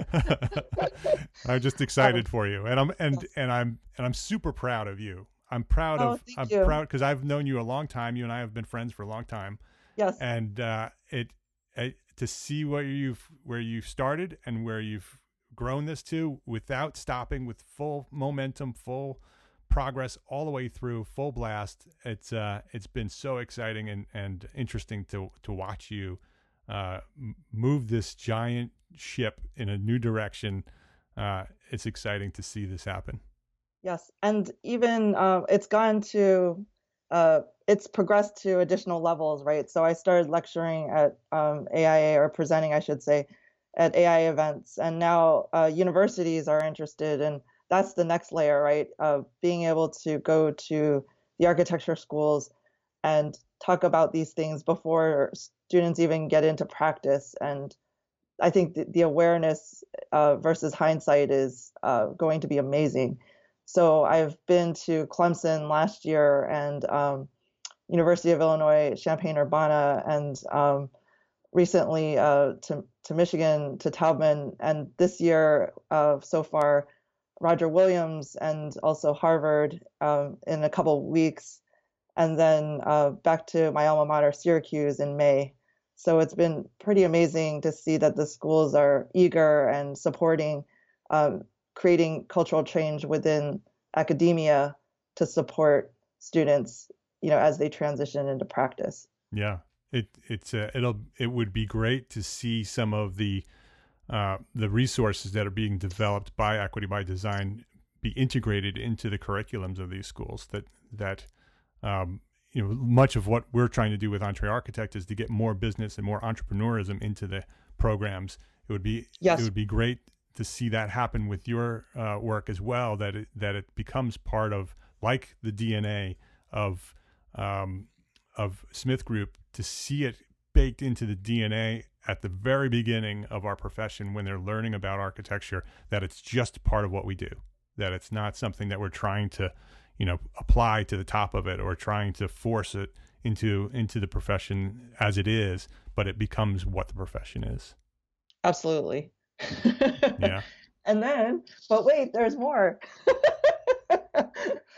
I'm just excited for you, and I'm and Yes. and I'm and I'm super proud of you. I'm proud Oh, of thank I'm you. proud because I've known you a long time. You and I have been friends for a long time, Yes. and uh, it, it to see where you've where you've started and where you've grown this to without stopping, with full momentum, full progress all the way through, full blast. It's uh, it's been so exciting and and interesting to to watch you uh, m- move this giant ship in a new direction. Uh, it's exciting to see this happen. Yes. And even uh, it's gone to, uh, it's progressed to additional levels, right? So I started lecturing at um, A I A, or presenting, I should say, at A I events. And now uh, universities are interested, and that's the next layer, right? Of being able to go to the architecture schools and talk about these things before students even get into practice. And I think the, the awareness uh, versus hindsight is uh, going to be amazing. So I've been to Clemson last year, and um, University of Illinois, Champaign-Urbana, and um, recently uh, to, to Michigan, to Taubman, and this year uh, so far, Roger Williams, and also Harvard um, in a couple weeks, and then uh, back to my alma mater, Syracuse, in May. So it's been pretty amazing to see that the schools are eager and supporting um, creating cultural change within academia to support students, you know, as they transition into practice. Yeah, it it's uh, it'll it would be great to see some of the uh, the resources that are being developed by Equity by Design be integrated into the curriculums of these schools. That that um, you know, much of what we're trying to do with Entre Architect is to get more business and more entrepreneurism into the programs. It would be Yes. it would be great to see that happen with your uh, work as well. That it that it becomes part of, like, the D N A of um, of Smith Group, to see it baked into the D N A at the very beginning of our profession when they're learning about architecture, that it's just part of what we do, that it's not something that we're trying to, you know, apply to the top of it or trying to force it into into the profession as it is, but it becomes what the profession is. Absolutely. Yeah. And then, but wait, there's more.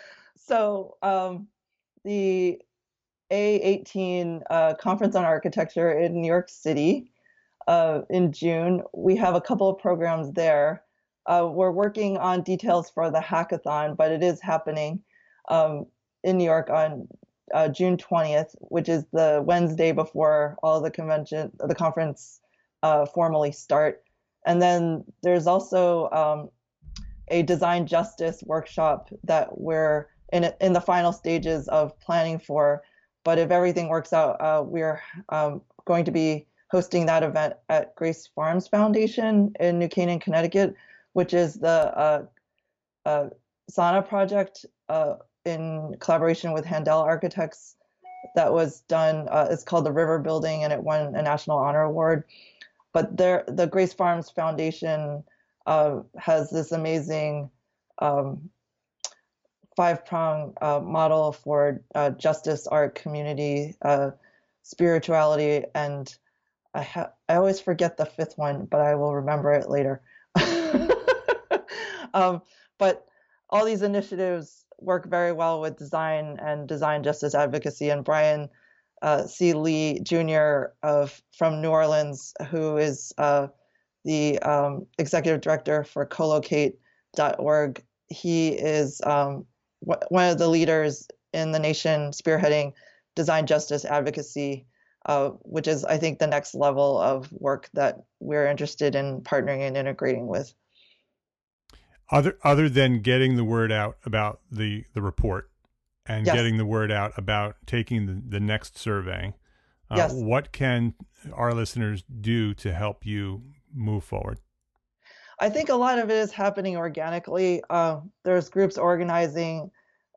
So um, the A eighteen uh, Conference on Architecture in New York City uh, in June. We have a couple of programs there. Uh, we're working on details for the hackathon, but it is happening um, in New York on uh, June twentieth, which is the Wednesday before all the convention, the conference uh, formally start. And then there's also um, a design justice workshop that we're in in the final stages of planning for. But if everything works out, uh, we're um, going to be hosting that event at Grace Farms Foundation in New Canaan, Connecticut, which is the uh, uh, Sana project uh, in collaboration with Handel Architects that was done. Uh, it's called the River Building, and it won a National Honor Award. But there, the Grace Farms Foundation uh, has this amazing um, five-prong uh, model for uh, justice, art, community, uh, spirituality, and I, ha- I always forget the fifth one, but I will remember it later. um, but all these initiatives work very well with design and design justice advocacy. And Brian uh, C. Lee Junior of from New Orleans, who is uh, the um, executive director for collocate dot org, he is um, w- one of the leaders in the nation spearheading design justice advocacy, uh, which is, I think, the next level of work that we're interested in partnering and integrating with. Other other than getting the word out about the, the report and Yes. getting the word out about taking the, the next survey, uh, Yes. what can our listeners do to help you move forward? I think a lot of it is happening organically. Uh, there's groups organizing,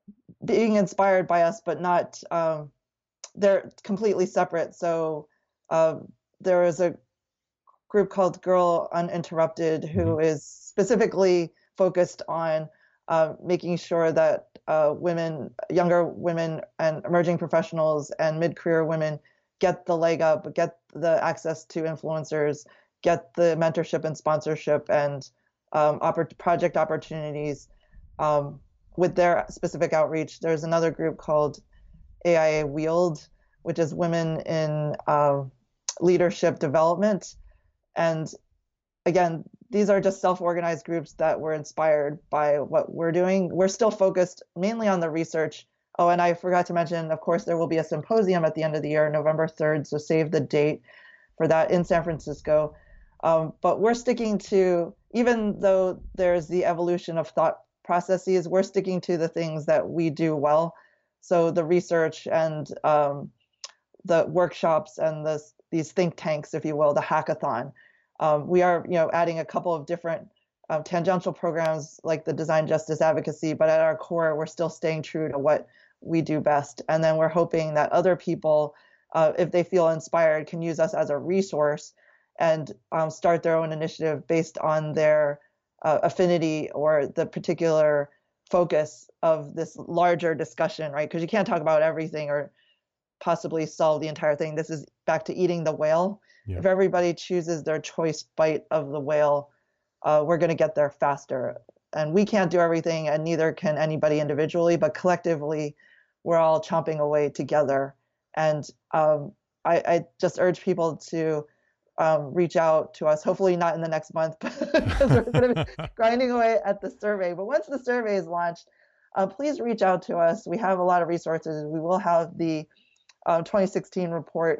being inspired by us, but not, um, they're completely separate. So uh, there is a group called Girl Uninterrupted, who mm-hmm. is specifically focused on uh, making sure that uh, women, younger women and emerging professionals and mid-career women get the leg up, get the access to influencers, get the mentorship and sponsorship and um, oppor- project opportunities um, with their specific outreach. There's another group called A I A Wield, which is women in uh, leadership development. And again, these are just self-organized groups that were inspired by what we're doing. We're still focused mainly on the research. Oh, and I forgot to mention, of course, there will be a symposium at the end of the year, November third, so save the date for that in San Francisco. Um, but we're sticking to, even though there's the evolution of thought processes, we're sticking to the things that we do well. So the research and um, the workshops and the, these think tanks, if you will, the hackathon. Um, we are, you know, adding a couple of different um, tangential programs like the design justice advocacy, but at our core, we're still staying true to what we do best. And then we're hoping that other people, uh, if they feel inspired, can use us as a resource and um, start their own initiative based on their uh, affinity or the particular focus of this larger discussion, right? Because you can't talk about everything or possibly solve the entire thing. This is back to eating the whale. Yeah. If everybody chooses their choice bite of the whale, uh, we're going to get there faster. And we can't do everything, and neither can anybody individually, but collectively, we're all chomping away together. And um, I, I just urge people to um, reach out to us, hopefully not in the next month, because we're going to be grinding away at the survey. But once the survey is launched, uh, please reach out to us. We have a lot of resources. We will have the uh, twenty sixteen report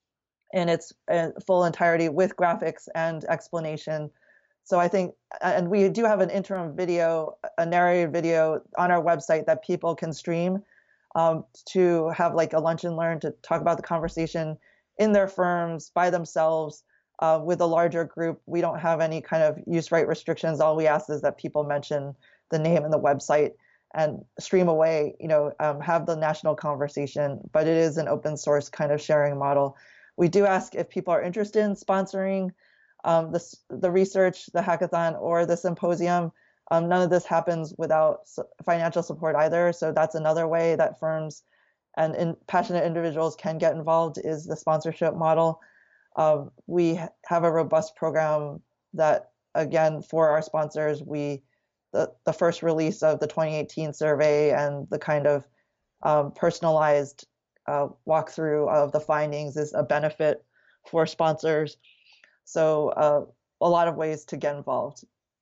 in its uh, full entirety with graphics and explanation. So I think, and we do have an interim video, a narrated video on our website that people can stream um, to have like a lunch and learn to talk about the conversation in their firms by themselves uh, with a larger group. We don't have any kind of use right restrictions. All we ask is that people mention the name and the website and stream away, you know, um, have the national conversation, but it is an open source kind of sharing model. We do ask if people are interested in sponsoring um, this, the research, the hackathon, or the symposium. Um, none of this happens without financial support either. So that's another way that firms and in, passionate individuals can get involved is the sponsorship model. Um, we have a robust program that, again, for our sponsors, we the, the first release of the twenty eighteen survey and the kind of um, personalized uh, walkthrough of the findings is a benefit for sponsors. So uh, a lot of ways to get involved.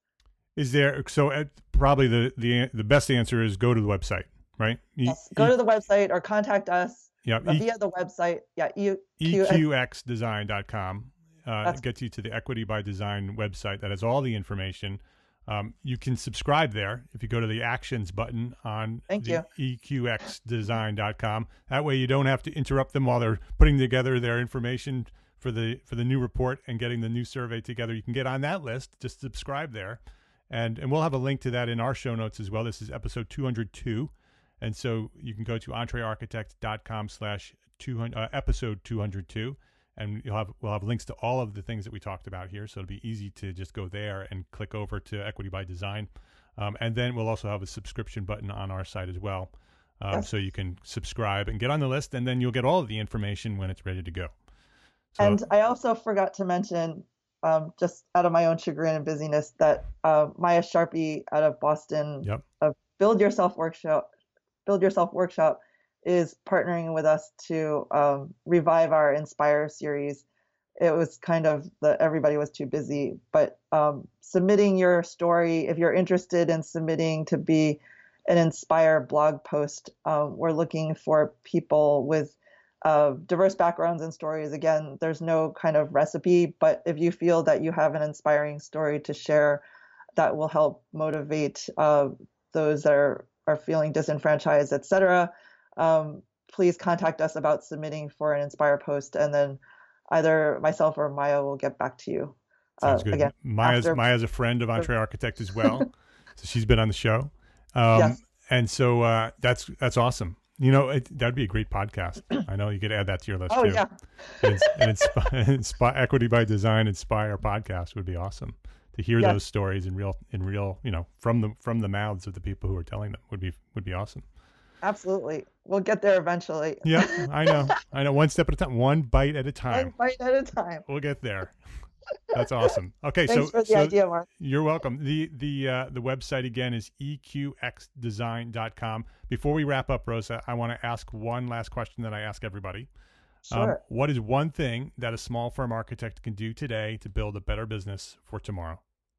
Is there, so uh, probably the, the the best answer is go to the website, right? Yes, go to the website or contact us yeah, e- via the website. Yeah, E Q X design dot com uh, gets you to the Equity by Design website that has all the information. Um, you can subscribe there if you go to the actions button on Thank the you. E Q X design dot com. That way you don't have to interrupt them while they're putting together their information for the for the new report and getting the new survey together. You can get on that list. Just subscribe there. And and we'll have a link to that in our show notes as well. This is episode two hundred two. And so you can go to entrearchitect dot com slash episode two hundred two. And you'll have we'll have links to all of the things that we talked about here. So it'll be easy to just go there and click over to Equity by Design. Um, and then we'll also have a subscription button on our site as well. Um, yes. So you can subscribe and get on the list, and then you'll get all of the information when it's ready to go. So, and I also forgot to mention, Um, just out of my own chagrin and busyness, that uh, Maya Sharpie out of Boston, yep. uh, Build Yourself Workshop, Build Yourself Workshop, is partnering with us to um, revive our Inspire series. It was kind of the everybody was too busy, but um, submitting your story, if you're interested in submitting to be an Inspire blog post, um, we're looking for people with Uh, diverse backgrounds and stories. Again, there's no kind of recipe, but if you feel that you have an inspiring story to share that will help motivate uh, those that are, are feeling disenfranchised, et cetera, um, please contact us about submitting for an Inspire post, and then either myself or Maya will get back to you. Sounds uh, good. Again, Maya's, after... Maya's a friend of EntreArchitect as well, so she's been on the show. Um, yes. And so uh, that's that's awesome. You know, it, that'd be a great podcast. I know you could add that to your list oh, too. Yeah. and, and inspi- inspi- Equity by Design Inspire podcast would be awesome to hear yes. those stories in real, in real, you know, from the from the mouths of the people who are telling them would be would be awesome. Absolutely, we'll get there eventually. Yeah, I know, I know. One step at a time, one bite at a time. One bite at a time. We'll get there. That's awesome. Okay, Thanks so for the so idea, Mark. You're welcome. The the uh, the website again is E Q X design dot com. Before we wrap up, Rosa, I want to ask one last question that I ask everybody. Sure. Um, what is one thing that a small firm architect can do today to build a better business for tomorrow?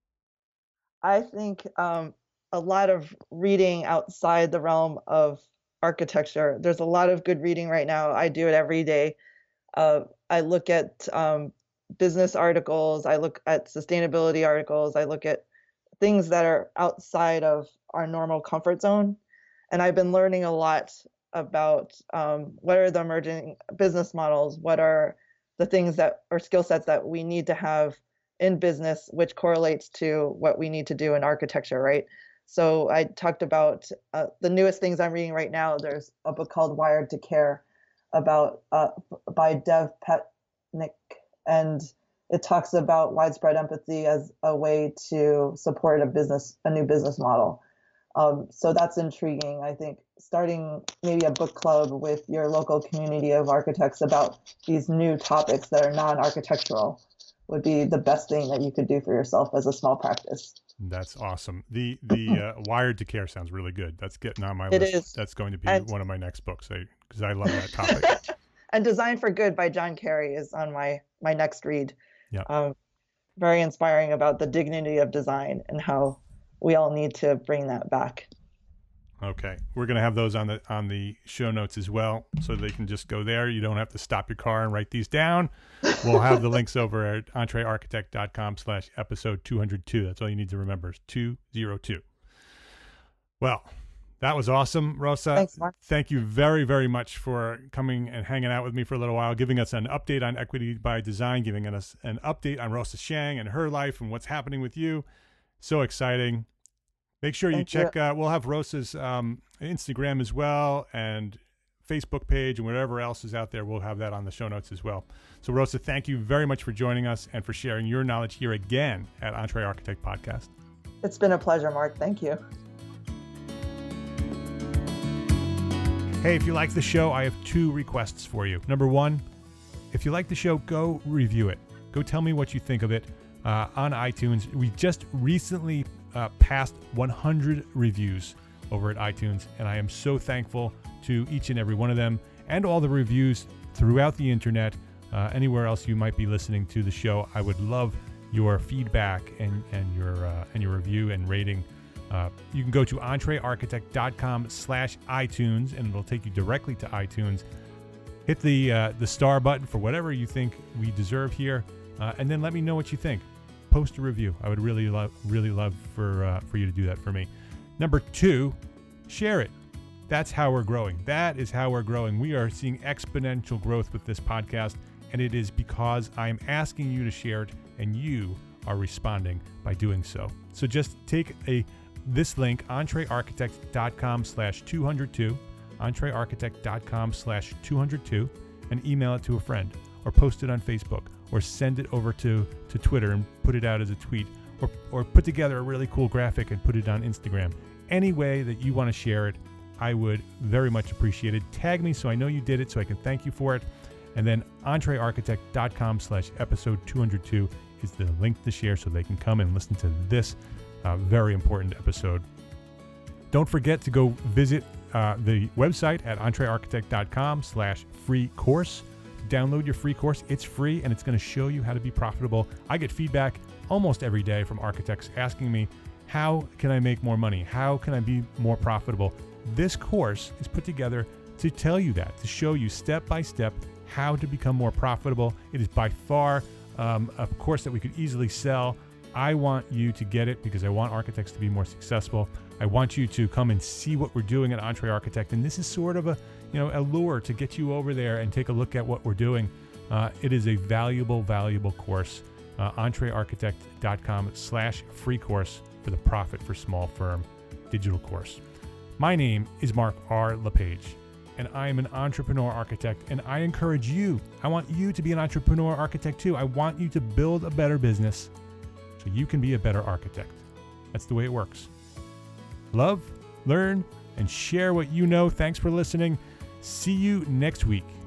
I think um, a lot of reading outside the realm of architecture. There's a lot of good reading right now. I do it every day. Uh, I look at um, business articles. I look at sustainability articles. I look at things that are outside of our normal comfort zone. And I've been learning a lot about um, what are the emerging business models, what are the things that or skill sets that we need to have in business, which correlates to what we need to do in architecture, right? So I talked about uh, the newest things I'm reading right now. There's a book called Wired to Care about uh, by Dev Petnik, and it talks about widespread empathy as a way to support a business, a new business model. Um, so that's intriguing. I think starting maybe a book club with your local community of architects about these new topics that are non-architectural would be the best thing that you could do for yourself as a small practice. That's awesome. The the uh, Wired to Care sounds really good. That's getting on my it list. Is. That's going to be and, one of my next books because I, I love that topic. And Design for Good by John Carey is on my my next read. Yeah. Um, very inspiring about the dignity of design and how we all need to bring that back. Okay, we're going to have those on the on the show notes as well, so they can just go there. You don't have to stop your car and write these down. We'll have the links over at entrearchitect dot com slash episode two hundred two. That's all you need to remember is two hundred two. Well, that was awesome, Rosa. Thanks, Mark. Thank you very, very much for coming and hanging out with me for a little while, giving us an update on Equity by Design, giving us an update on Rosa Shang and her life and what's happening with you. So exciting. Make sure you Thank check, you. Uh, we'll have Rosa's um, Instagram as well and Facebook page and whatever else is out there. We'll have that on the show notes as well. So Rosa, thank you very much for joining us and for sharing your knowledge here again at EntreArchitect Podcast. It's been a pleasure, Mark. Thank you. Hey, if you like the show, I have two requests for you. Number one, if you like the show, go review it. Go tell me what you think of it uh, on iTunes. We just recently uh, passed one hundred reviews over at iTunes, and I am so thankful to each and every one of them and all the reviews throughout the internet. Uh, anywhere else you might be listening to the show, I would love your feedback and, and your uh, and your review and rating. Uh, you can go to entrearchitect.com slash iTunes, and it'll take you directly to iTunes. Hit the uh, the star button for whatever you think we deserve here, uh, and then let me know what you think. Post a review. I would really love really love for uh, for you to do that for me. Number two, share it. That's how we're growing. That is how we're growing. We are seeing exponential growth with this podcast, and it is because I'm asking you to share it, and you are responding by doing so. So just take a this link, entrearchitect.com slash 202, entrearchitect.com slash 202, and email it to a friend, or post it on Facebook, or send it over to, to Twitter and put it out as a tweet, or, or put together a really cool graphic and put it on Instagram. Any way that you want to share it, I would very much appreciate it. Tag me so I know you did it, so I can thank you for it. And then entrearchitect.com slash episode 202 is the link to share so they can come and listen to this uh, very important episode. Don't forget to go visit uh, the website at entrearchitect.com slash free course. Download your free course. It's free, and it's going to show you how to be profitable. I get feedback almost every day from architects asking me, how can I make more money? How can I be more profitable? This course is put together to tell you that, to show you step by step how to become more profitable. It is by far um, a course that we could easily sell. I want you to get it because I want architects to be more successful. I want you to come and see what we're doing at EntreArchitect, and this is sort of a you know a lure to get you over there and take a look at what we're doing. Uh, it is a valuable, valuable course. Uh, entrearchitect.com slash free course for the Profit for Small Firm digital course. My name is Mark R. LePage, and I am an entrepreneur architect, and I encourage you. I want you to be an entrepreneur architect too. I want you to build a better business so you can be a better architect. That's the way it works. Love, learn, and share what you know. Thanks for listening. See you next week.